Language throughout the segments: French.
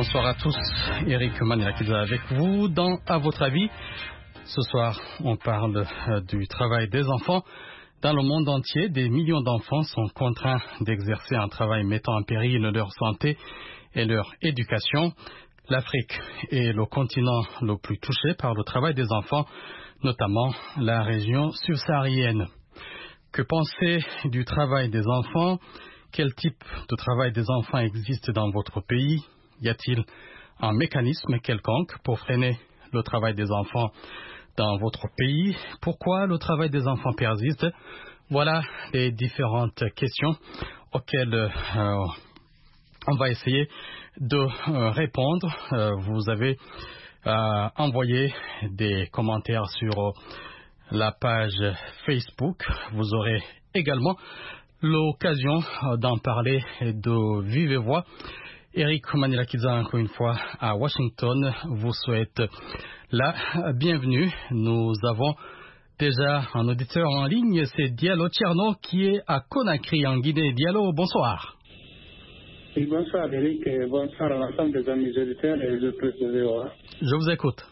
Bonsoir à tous, Eric Manilakiza avec vous dans À votre avis. Ce soir, on parle du travail des enfants. Dans le monde entier, des millions d'enfants sont contraints d'exercer un travail mettant en péril leur santé et leur éducation. L'Afrique est le continent le plus touché par le travail des enfants, notamment la région subsaharienne. Que penser du travail des enfants? Quel type de travail des enfants existe dans votre pays? Y a-t-il un mécanisme quelconque pour freiner le travail des enfants dans votre pays? Pourquoi le travail des enfants persiste? Voilà les différentes questions auxquelles on va essayer de répondre. Vous avez envoyé des commentaires sur la page Facebook. Vous aurez également l'occasion d'en parler de vive voix. Eric Manilakiza, encore une fois, à Washington, vous souhaite la bienvenue. Nous avons déjà un auditeur en ligne, c'est Diallo Tcherno qui est à Conakry, en Guinée. Diallo, bonsoir. Oui, bonsoir Eric, et bonsoir à l'ensemble des amis auditeurs et de plus de VOA. Je vous écoute.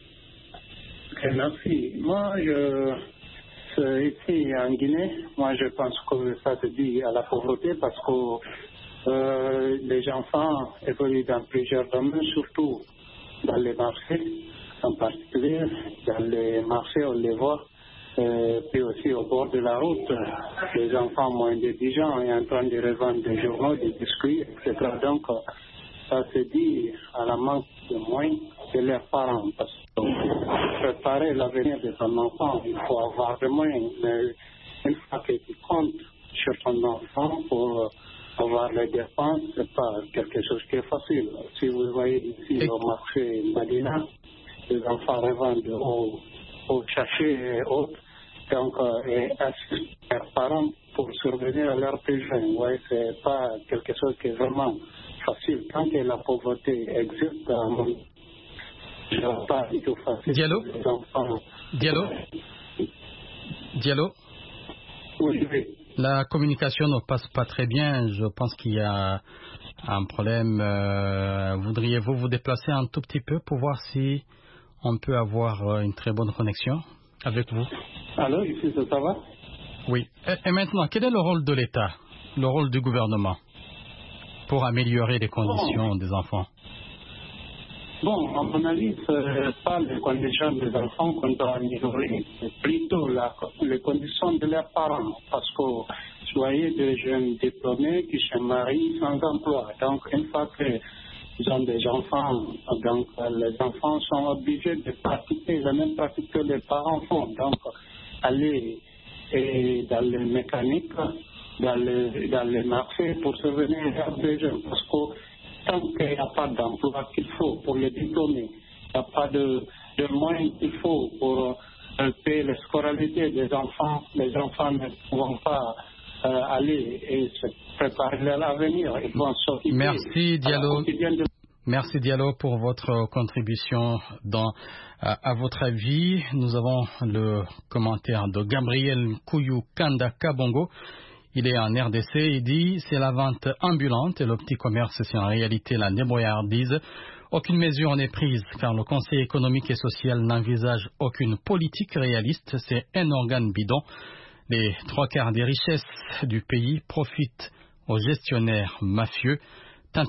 Merci. Moi, ici en Guinée, moi je pense que ça se dit à la pauvreté parce que les enfants évoluent dans plusieurs domaines, surtout dans les marchés, en particulier dans les marchés, on les voit, puis aussi au bord de la route, les enfants moins de 10 ans sont en train de revendre des journaux, des biscuits, etc. Donc, ça se dit à la manque de moyens de leurs parents. Parce que pour préparer l'avenir de ton enfant, il faut avoir des moyens. Mais une fois que tu comptes sur ton enfant pour avoir les dépenses, ce n'est pas quelque chose qui est facile. Si vous voyez ici au marché Madina, les enfants revendent au chercher et autres, donc et assistent leurs parents pour survenir à leurs besoins. Vous voyez, ce n'est pas quelque chose qui est vraiment facile. Tant que la pauvreté existe dans le monde, ce n'est pas du tout facile. Diallo? Les enfants. Diallo? Oui. La communication ne passe pas très bien. Je pense qu'il y a un problème. Voudriez-vous vous déplacer un tout petit peu pour voir si on peut avoir une très bonne connexion avec vous? Alors, ici, ça va? Oui. Et maintenant, quel est le rôle de l'État, le rôle du gouvernement pour améliorer les conditions des enfants? Bon, à mon avis, ce n'est pas les conditions des enfants qu'on doit améliorer, c'est plutôt les conditions de leurs parents. Parce que vous voyez des jeunes diplômés qui se marient sans emploi. Donc, une fois qu'ils ont des enfants, donc les enfants sont obligés de pratiquer la même pratique que les parents font. Donc, aller dans les mécaniques, dans les marchés pour subvenir à leurs besoins. Parce que tant qu'il n'y a pas d'emploi qu'il faut pour les diplômés, il n'y a pas de moyens qu'il faut pour payer la scolarité des enfants, les enfants ne pourront pas aller et se préparer à l'avenir. Ils vont s'occuper. Merci Diallo. Merci Diallo pour votre contribution à votre avis. Nous avons le commentaire de Gabriel Kouyou Kanda Kabongo. Il est en RDC, il dit « C'est la vente ambulante et le petit commerce, c'est en réalité la débrouillardise. Aucune mesure n'est prise car le Conseil économique et social n'envisage aucune politique réaliste. C'est un organe bidon. Les 3/4 des richesses du pays profitent aux gestionnaires mafieux tentaculaires. »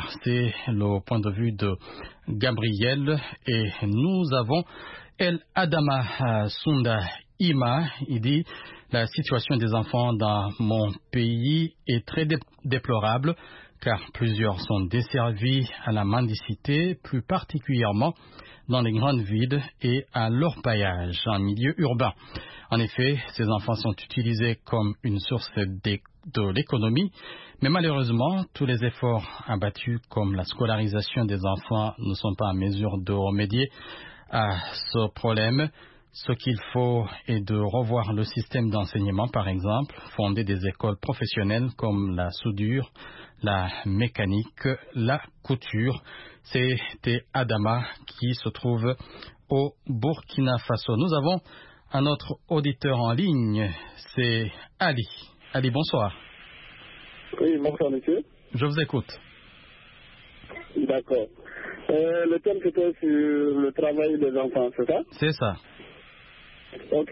C'est le point de vue de Gabriel. Et nous avons El Adama Sunda Ima. Il dit « La situation des enfants dans mon pays est très déplorable car plusieurs sont desservis à la mendicité, plus particulièrement dans les grandes villes et à l'orpaillage en milieu urbain. En effet, ces enfants sont utilisés comme une source de l'économie, mais malheureusement, tous les efforts abattus comme la scolarisation des enfants ne sont pas en mesure de remédier à ce problème. Ce qu'il faut est de revoir le système d'enseignement, par exemple, fonder des écoles professionnelles comme la soudure, la mécanique, la couture. C'était Adama qui se trouve au Burkina Faso. Nous avons un autre auditeur en ligne, c'est Ali. Ali, bonsoir. Oui, bonsoir monsieur. Je vous écoute. D'accord. Le thème c'était sur le travail des enfants, c'est ça? C'est ça. Ok.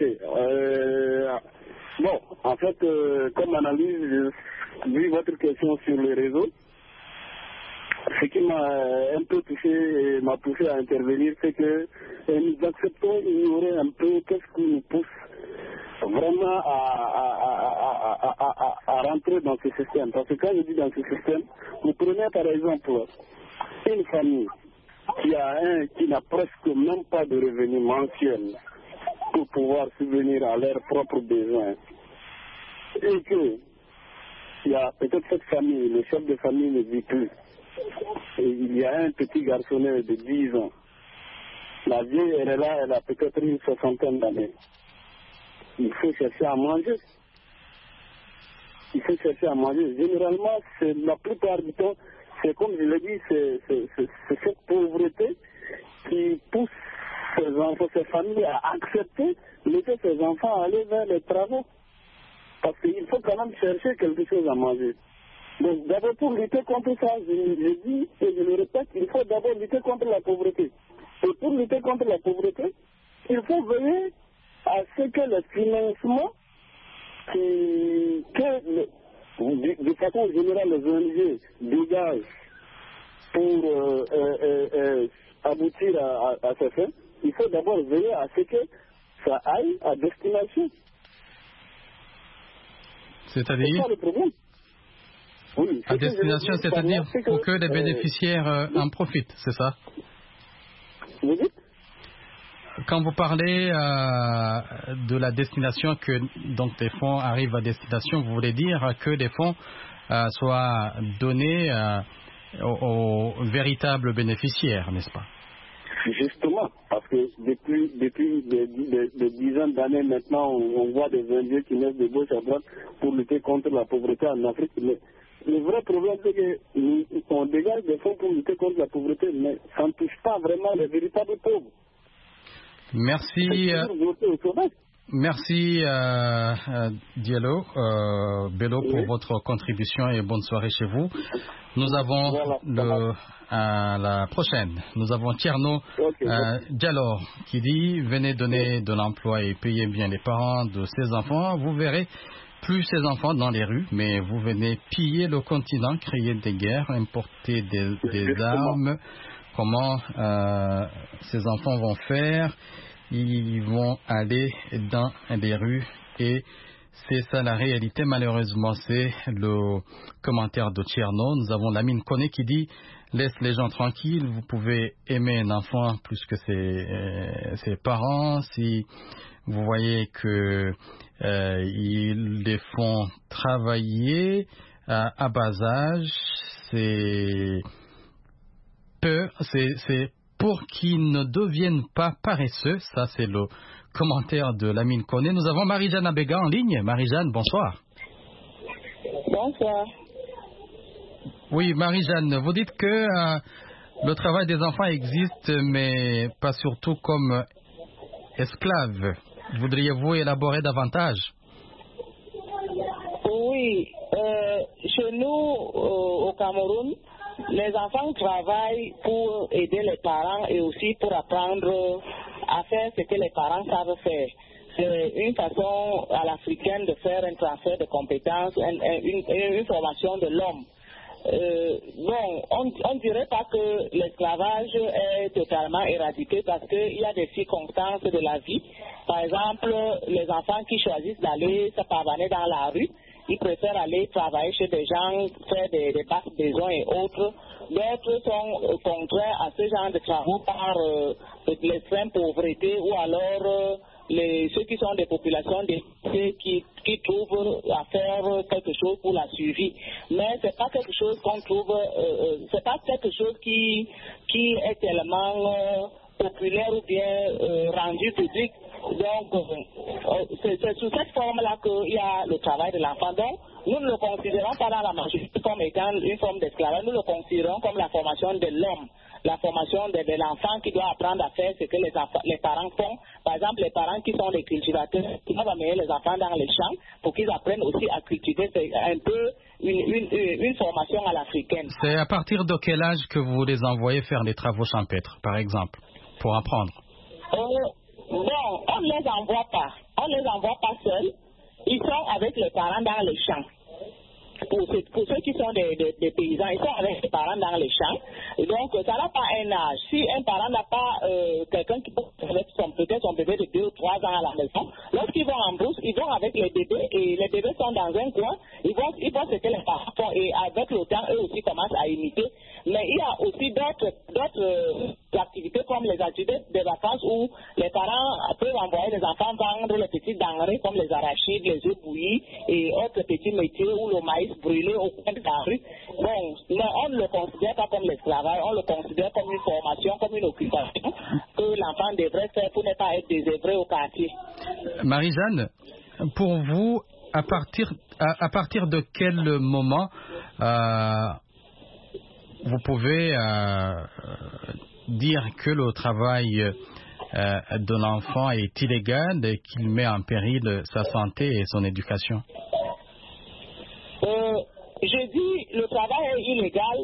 Bon, en fait, comme analyse, vu votre question sur les réseaux, ce qui m'a un peu touché et m'a poussé à intervenir, c'est que nous acceptons ignorer un peu qu'est-ce qui nous pousse vraiment à rentrer dans ce système. Parce que quand je dis dans ce système, vous prenez par exemple une famille qui n'a presque même pas de revenus mensuels pour pouvoir subvenir à leurs propres besoins. Et que il y a peut-être cette famille, le chef de famille ne vit plus. Et il y a un petit garçonnet de 10 ans. La vieille, elle est là, elle a peut-être une 60aine d'années. Il faut chercher à manger. Il faut chercher à manger. Généralement, c'est la plupart du temps, c'est comme je l'ai dit, c'est cette pauvreté qui pousse ces enfants, ces familles à accepter, laisser ces enfants aller vers les travaux. Parce qu'il faut quand même chercher quelque chose à manger. Donc d'abord pour lutter contre ça, je dis et je le répète, il faut d'abord lutter contre la pauvreté. Et pour lutter contre la pauvreté, il faut veiller à ce que le financement de façon générale les ONG dégagent pour aboutir à ces fins, il faut d'abord veiller à ce que ça aille à destination. C'est-à-dire? C'est ça le problème. Oui, à destination, c'est-à-dire pour que les bénéficiaires en profitent, c'est ça? Vous dites? Quand vous parlez de la destination, que donc les fonds arrivent à destination, vous voulez dire que les fonds soient donnés aux véritables bénéficiaires, n'est-ce pas? Justement, parce que depuis des dizaines d'années maintenant, on voit des ONG qui naissent de gauche à droite pour lutter contre la pauvreté en Afrique. Mais le vrai problème, c'est qu'on dégage des fonds pour lutter contre la pauvreté, mais ça ne touche pas vraiment les véritables pauvres. Merci. Merci Diallo, Bello, pour votre contribution et bonne soirée chez vous. Nous avons la prochaine. Nous avons Tierno Diallo qui dit: venez donner de l'emploi et payer bien les parents de ces enfants. Vous verrez plus ces enfants dans les rues, mais vous venez piller le continent, créer des guerres, importer des armes. Comment ces enfants vont faire? Ils vont aller dans les rues et c'est ça la réalité. Malheureusement, c'est le commentaire de Tierno. Nous avons Lamine Koné qui dit: laisse les gens tranquilles, vous pouvez aimer un enfant plus que ses parents. Si vous voyez que ils les font travailler à bas âge, c'est pour qu'ils ne deviennent pas paresseux. Ça, c'est le commentaire de Lamine Koné. Nous avons Marie-Jeanne Abega en ligne. Marie-Jeanne, bonsoir. Bonsoir. Oui, Marie-Jeanne, vous dites que le travail des enfants existe, mais pas surtout comme esclaves. Voudriez-vous élaborer davantage? Oui, chez nous, au Cameroun, les enfants travaillent pour aider les parents et aussi pour apprendre à faire ce que les parents savent faire. C'est une façon à l'africaine de faire un transfert de compétences, une formation de l'homme. On ne dirait pas que l'esclavage est totalement éradiqué parce qu'il y a des circonstances de la vie. Par exemple, les enfants qui choisissent d'aller se pavaner dans la rue, ils préfèrent aller travailler chez des gens, faire des basses besoins et autres. D'autres sont contraires à ce genre de travaux par l'extrême pauvreté ou alors ceux qui sont des populations qui trouvent à faire quelque chose pour la survie. Mais c'est pas quelque chose qu'on trouve, c'est pas quelque chose qui est tellement populaire ou bien rendu public. Donc, c'est sous cette forme-là qu'il y a le travail de l'enfant. Donc, nous ne le considérons pas dans la majorité comme étant une forme d'esclavage, nous le considérons comme la formation de l'homme. la formation de l'enfant qui doit apprendre à faire ce que les parents font. Par exemple, les parents qui sont les cultivateurs, qui doivent amener les enfants dans les champs pour qu'ils apprennent aussi à cultiver. C'est un peu une formation à l'africaine. C'est à partir de quel âge que vous les envoyez faire des travaux champêtres, par exemple, pour apprendre? Bon, on ne les envoie pas. On ne les envoie pas seuls. Ils sont avec les parents dans les champs. Pour ceux qui sont des paysans, ils sont avec les parents dans les champs. Et donc, ça n'a pas un âge. Si un parent n'a pas quelqu'un qui peut avec son bébé de 2 ou 3 ans à la maison, lorsqu'ils vont en brousse, ils vont avec les bébés et les bébés sont dans un coin. Ils voient ce que les parents font et avec le temps, eux aussi commencent à imiter. Mais il y a aussi d'autres activités comme les activités de vacances où les parents peuvent envoyer les enfants vendre les petits denrées comme les arachides, les œufs bouillis et autres petits métiers ou le maïs brûlé au coin de la rue. Bon, mais on ne le considère pas comme l'esclavage, on le considère comme une formation, comme une occupation que l'enfant devrait faire pour ne pas être désœuvré au quartier. Marie-Jeanne, pour vous, à partir de quel moment vous pouvez dire que le travail de l'enfant est illégal et qu'il met en péril sa santé et son éducation? Je dis le travail est illégal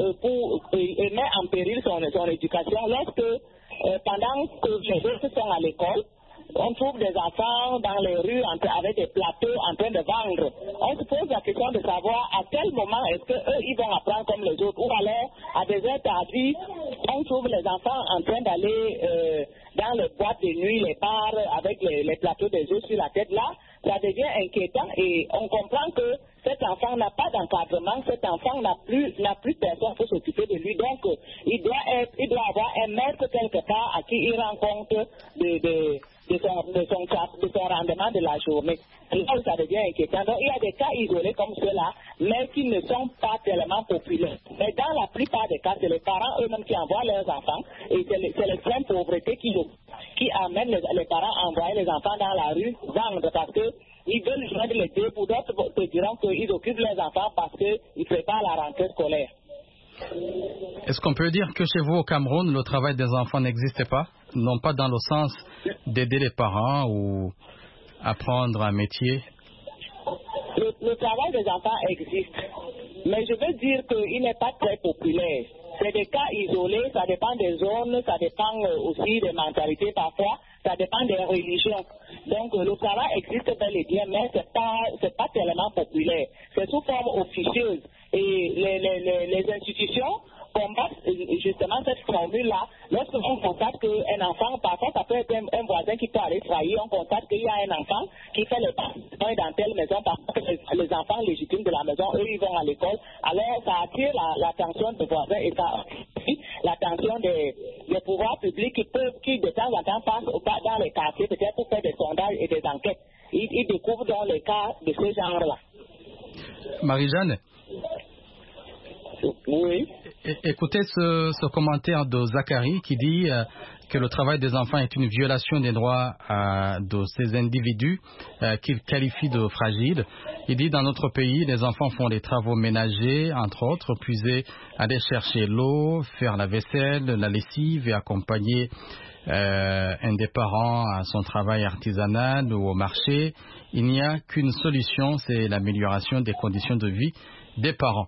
et met en péril son éducation lorsque pendant que les autres sont à l'école, on trouve des enfants dans les rues avec des plateaux en train de vendre. On se pose la question de savoir à quel moment est-ce qu'eux ils vont apprendre comme les autres. Ou alors, à des heures tardives, on trouve les enfants en train d'aller dans les boîtes de nuit, les bars, avec les plateaux des œufs sur la tête. Là, ça devient inquiétant et on comprend que cet enfant n'a pas d'encadrement, cet enfant n'a plus personne pour s'occuper de lui. Donc, il doit avoir un maître quelque part à qui il rend compte de son rendement de la journée. Là où ça devient inquiétant. Donc, il y a des cas isolés comme ceux-là, mais qui ne sont pas tellement populaires. Mais dans la plupart des cas, c'est les parents eux-mêmes qui envoient leurs enfants et c'est l'extrême pauvreté qui amène les parents à envoyer les enfants dans la rue vendre parce qu'ils veulent joindre les deux. Pour d'autres te diront qu'ils occupent les enfants parce qu'ils préparent la rentrée scolaire. Est-ce qu'on peut dire que chez vous au Cameroun, le travail des enfants n'existe pas? Non pas dans le sens d'aider les parents ou apprendre un métier? Le travail des enfants existe, mais je veux dire qu'il n'est pas très populaire. C'est des cas isolés, ça dépend des zones, ça dépend aussi des mentalités parfois, ça dépend des religions. Donc le travail existe bel et bien, mais c'est pas tellement populaire. C'est sous forme officieuse. Et les institutions combattent justement cette formule-là. Lorsqu'on constate qu'un enfant, parfois ça peut être un voisin qui peut aller travailler, on constate qu'il y a un enfant qui fait le pain dans telle maison, parfois les enfants légitimes de la maison, eux, ils vont à l'école. Alors ça attire l'attention des voisins et ça attire l'attention des pouvoirs publics qui de temps en temps passent dans les quartiers, peut-être pour faire des sondages et des enquêtes. Ils découvrent dans les cas de ce genre-là. Marie-Jeanne? Oui. Écoutez ce commentaire de Zachary qui dit que le travail des enfants est une violation des droits de ces individus qu'il qualifie de fragiles. Il dit dans notre pays, les enfants font les travaux ménagers, entre autres, puis aller chercher l'eau, faire la vaisselle, la lessive et accompagner un des parents à son travail artisanal ou au marché. Il n'y a qu'une solution, c'est l'amélioration des conditions de vie des parents.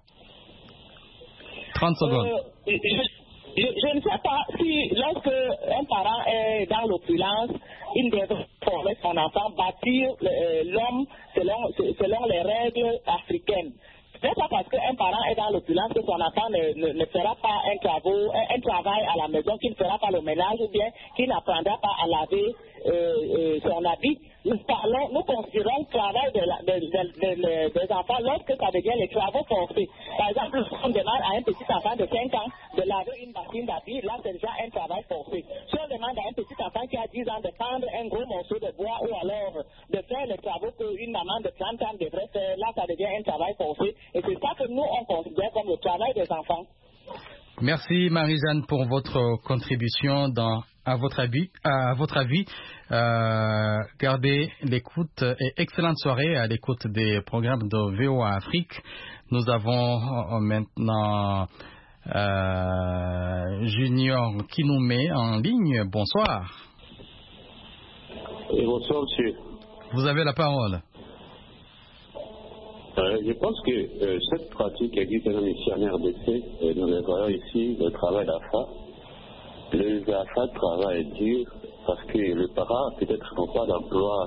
30 secondes. Je ne sais pas si lorsque un parent est dans l'opulence, il devrait former son enfant, bâtir l'homme selon les règles africaines. Ce n'est pas parce qu'un parent est dans l'opulence que son enfant ne fera pas un travail à la maison, qu'il ne fera pas le ménage ou bien qu'il n'apprendra pas à laver son habit. Nous considérons le travail des enfants lorsque ça devient les travaux forcés. Par exemple, on demande à un petit enfant de 5 ans de laver une machine d'habits, là c'est déjà un travail forcé. Si on demande à un petit enfant qui a 10 ans de prendre un gros morceau de bois ou alors de faire les travaux qu'une maman de 30 ans devrait faire, là ça devient un travail forcé. Et c'est ça que nous on considère comme le travail des enfants. Merci Marie-Jeanne pour votre contribution à votre avis. Gardez l'écoute et excellente soirée à l'écoute des programmes de VOA Afrique. Nous avons maintenant Junior qui nous met en ligne. Bonsoir. Et bonsoir, monsieur. Vous avez la parole. Je pense que cette pratique existe même ici en RDC. Nous voyons ici le travail d'AFA. Les AFA travaillent dur parce que le parent peut-être n'a pas d'emploi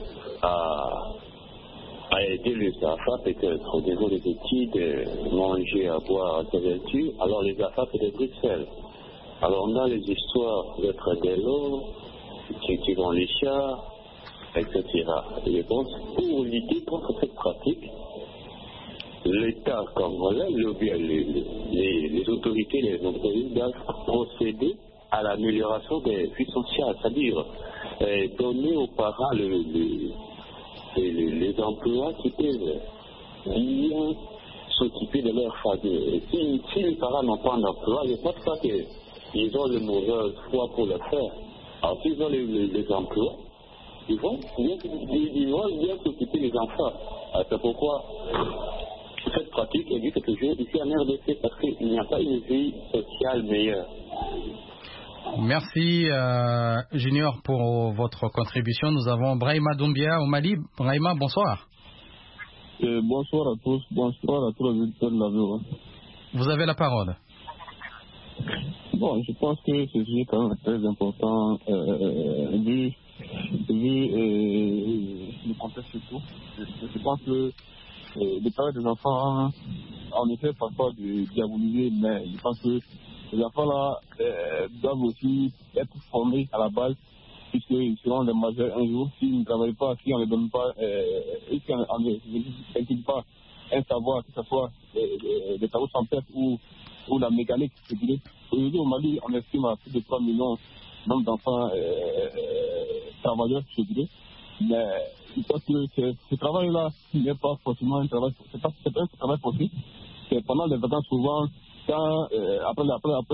à aider les AFA peut-être au niveau des études, manger, à boire, à s'avertir. Alors les AFA c'est de Bruxelles. Alors on a les histoires d'être des lots qui vont les chats, etc. Et je pense pour lutter contre cette pratique, l'État congolais, les autorités, les entreprises doivent procéder à l'amélioration des vies sociales, c'est-à-dire donner aux parents les emplois qui peuvent bien s'occuper de leur famille. Et si les parents n'ont pas d'emploi, je ne pense pas qu'ils ont le mauvais foi pour le faire. Alors s'ils ont les emplois, ils vont bien s'occuper des enfants. C'est pourquoi cette pratique existe toujours ici en RDC parce qu'il n'y a pas une vie sociale meilleure. Merci Junior pour votre contribution. Nous avons Brahima Doumbia au Mali. Brahima, bonsoir. Bonsoir à tous. Bonsoir à tous les auditeurs de la VOA. Vous avez la parole. Bon, je pense que ce sujet est quand même très important vu le contexte et tout. Je pense que le travail des enfants, en effet, parfois de diaboliser, mais je pense que les enfants-là doivent aussi être formés à la base, puisqu'ils seront les majeurs un jour. S'ils ne travaillent pas, si on ne les donne pas, si on ne cultive pas un savoir, que ce soit des travaux sans tête ou la mécanique, je dirais. Aujourd'hui, au Mali, on estime à plus de 3 millions d'enfants travailleurs, je dirais. Mais je pense que ce travail-là n'est pas forcément un travail, c'est pas un travail possible. C'est pendant les vacances, souvent, quand, après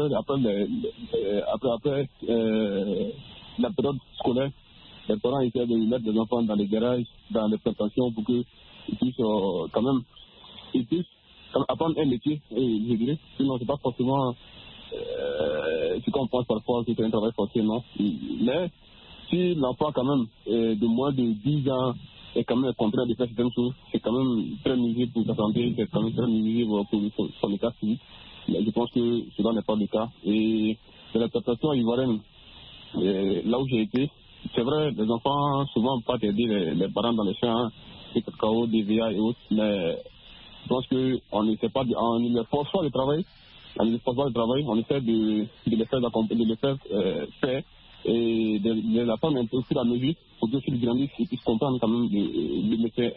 la période scolaire, les parents essaient de mettre des enfants dans les garages, dans les plantations pour qu'ils puissent quand même apprendre un métier, je dirais. Sinon, c'est pas forcément ce qu'on pense parfois que c'est un travail forcé, non. Mais si l'enfant, quand même, de moins de 10 ans, est quand même contraint de faire certaines choses, c'est quand même très nuisible pour sa santé, c'est quand même très nuisible pour son état physique. Mais je pense que cela n'est pas le cas. Et de la plantation ivoirienne, là où j'ai été, c'est vrai, les enfants souvent pas aider les parents dans les champs, les cacao, des VA et autres, mais je pense qu'on ne sait pas, on ne force pas le travail, on essaie de les faire faire et de la femme un peu au fur et à mesure pour que s'ils grandissent, ils puissent comprendre quand même le métier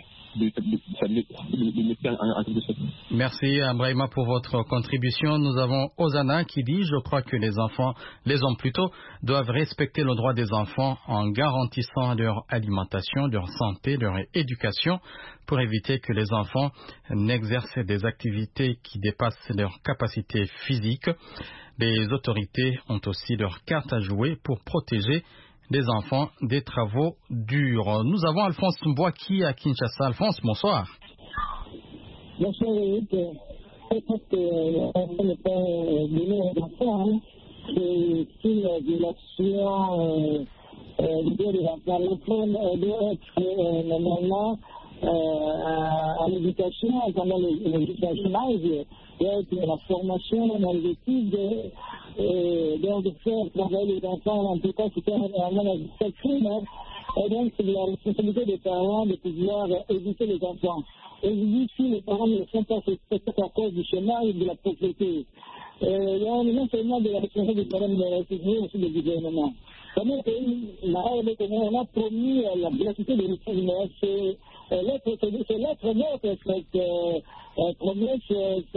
en quelque sorte. Merci Brahima pour votre contribution. Nous avons Osana qui dit: je crois que les hommes plutôt, doivent respecter le droit des enfants en garantissant leur alimentation, leur santé, leur éducation pour éviter que les enfants n'exercent des activités qui dépassent leurs capacités physiques. Les autorités ont aussi leur carte à jouer pour protéger les enfants des travaux durs. Nous avons Alphonse Mbouaki à Kinshasa. Alphonse, bonsoir. Bonsoir, Eric. Je pense qu'on n'est pas donné aux enfants. C'est une violation des droits des enfants. L'enfant doit être normalement à l'éducation, pendant l'éducation, la formation dans les études, donc de faire travailler les enfants, en tout cas, c'est un sacré, et donc c'est la responsabilité des parents de pouvoir éduquer les enfants. Et je dis si les parents ne sont pas respectés à cause du chômage et de la pauvreté. Non seulement de la responsabilité des parents, mais aussi du gouvernement. Dans mon pays, on a promis la gratuité des ressources, mais c'est l'être morte, cette promesse.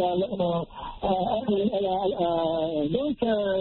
Donc,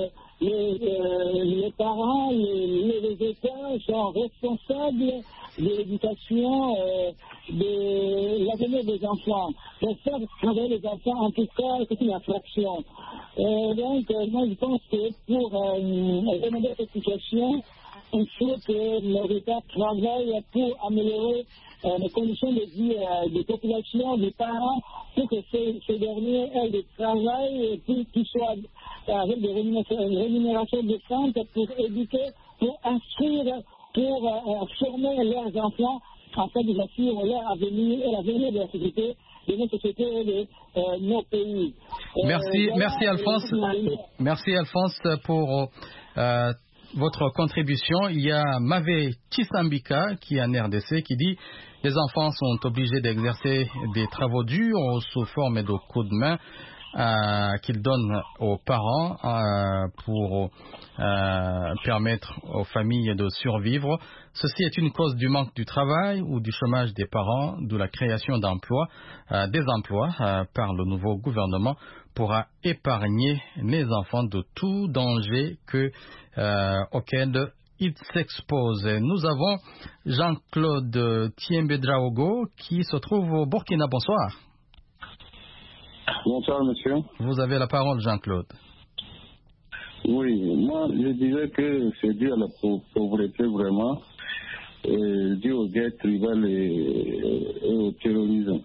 les parents, les États sont responsables de l'éducation, de l'avenir des enfants. Donc, faire travailler les enfants, en tout cas, c'est une infraction. Donc, moi, je pense que pour remédier à cette situation, il faut que les États travaillent pour améliorer les conditions de vie des populations, des parents, pour que ces derniers aient des travails qui soient avec des rémunérations décentes pour éduquer, pour instruire, pour former leurs enfants afin de assurer leur avenir et l'avenir de la société, de nos sociétés et de nos pays. Merci Alphonse. Merci Alphonse pour votre contribution. Il y a Mavé Chisambika qui est en RDC qui dit les enfants sont obligés d'exercer des travaux durs sous forme de coups de main qu'ils donnent aux parents pour permettre aux familles de survivre. Ceci est une cause du manque du travail ou du chômage des parents, d'où la création d'emplois, des emplois par le nouveau gouvernement pourra épargner les enfants de tout danger auquel ils s'exposent. Nous avons Jean-Claude Tiembe-Draogo qui se trouve au Burkina. Bonsoir. Bonsoir, monsieur. Vous avez la parole, Jean-Claude. Oui, moi, je disais que c'est dû à la pauvreté, vraiment, dû aux guerres tribales et au terrorisme.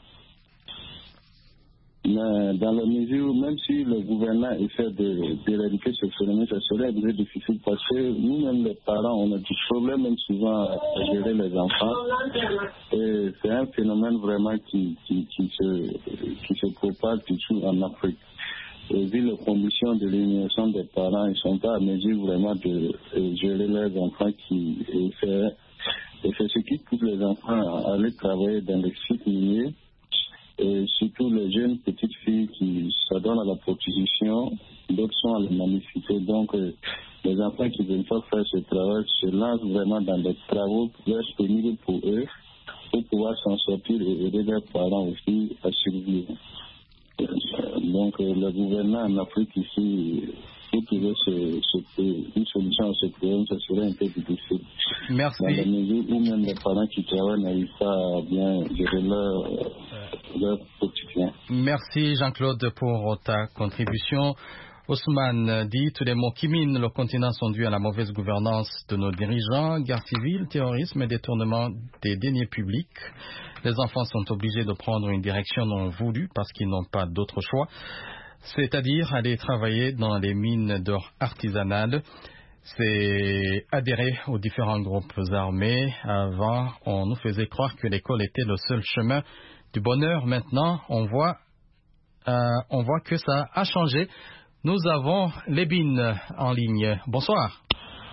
Mais dans la mesure, même si le gouvernement essaie d'éradiquer ce phénomène, ça serait un peu difficile parce que nous-mêmes, les parents, on a du problème même souvent à gérer les enfants. Et c'est un phénomène vraiment qui se propage surtout en Afrique. Et vu les conditions de l'élimination des parents, ils ne sont pas à mesure vraiment de gérer leurs enfants et c'est ce qui pousse les enfants à aller travailler dans les sites miniers. Et surtout les jeunes petites filles qui s'adonnent à la prostitution, d'autres sont à la mendicité. Donc, les enfants qui ne veulent pas faire ce travail se lancent vraiment dans des travaux pénibles pour eux, pour pouvoir s'en sortir et aider leurs parents aussi à survivre. Donc, le gouvernement en Afrique ici, pour trouver une solution à ce problème, ça serait un peu difficile. Merci. Dans la mesure où même les parents qui travaillent n'arrivent pas à bien gérer leur quotidien. Merci Jean-Claude pour ta contribution. Ousmane dit tous les mots qui minent le continent sont dus à la mauvaise gouvernance de nos dirigeants, guerre civile, terrorisme et détournement des deniers publics. Les enfants sont obligés de prendre une direction non voulue parce qu'ils n'ont pas d'autre choix, c'est-à-dire aller travailler dans les mines d'or artisanales. C'est adhérer aux différents groupes armés. Avant, on nous faisait croire que l'école était le seul chemin du bonheur. Maintenant, on voit que ça a changé. Nous avons Lébine en ligne. Bonsoir.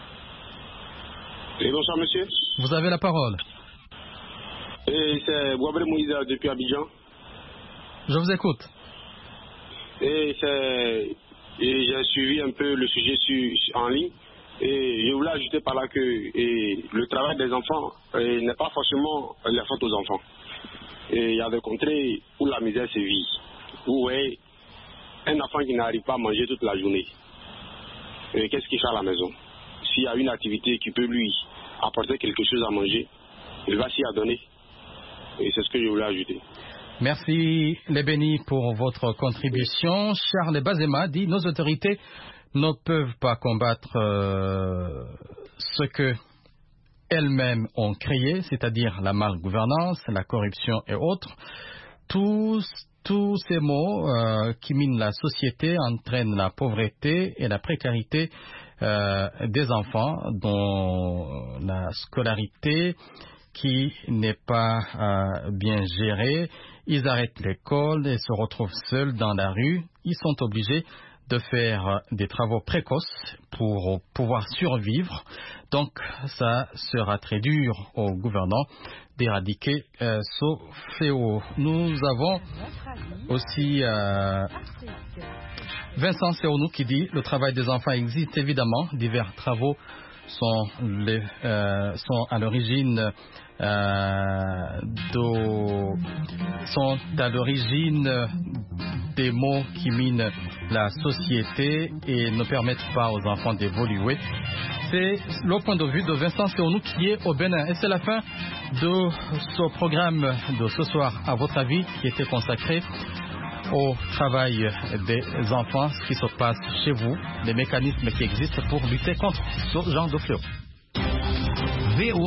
Et bonsoir, monsieur. Vous avez la parole. Et c'est Bouabré Moïse depuis Abidjan. Je vous écoute. Et j'ai suivi un peu le sujet en ligne. Et je voulais ajouter par là que le travail des enfants n'est pas forcément la faute aux enfants. Et il y a des contrées où la misère se vit. Vous voyez, un enfant qui n'arrive pas à manger toute la journée, qu'est-ce qu'il fait à la maison? S'il y a une activité qui peut lui apporter quelque chose à manger, il va s'y adonner. Et c'est ce que je voulais ajouter. Merci les bénis pour votre contribution. Charles Bazema dit nos autorités ne peuvent pas combattre ce que elles-mêmes ont créé, c'est-à-dire la malgouvernance, la corruption et autres. Tous ces maux qui minent la société entraînent la pauvreté et la précarité des enfants, dont la scolarité qui n'est pas bien gérée. Ils arrêtent l'école et se retrouvent seuls dans la rue. Ils sont obligés de faire des travaux précoces pour pouvoir survivre. Donc, ça sera très dur aux gouvernants d'éradiquer ce fléau. Nous avons aussi Vincent Seonou qui dit le travail des enfants existe évidemment. Divers travaux sont à l'origine des maux qui minent la société et ne permettent pas aux enfants d'évoluer. C'est le point de vue de Vincent Seonou qui est au Bénin. Et c'est la fin de ce programme de ce soir, à votre avis, qui était consacré au travail des enfants, ce qui se passe chez vous, les mécanismes qui existent pour lutter contre ce genre de fléau.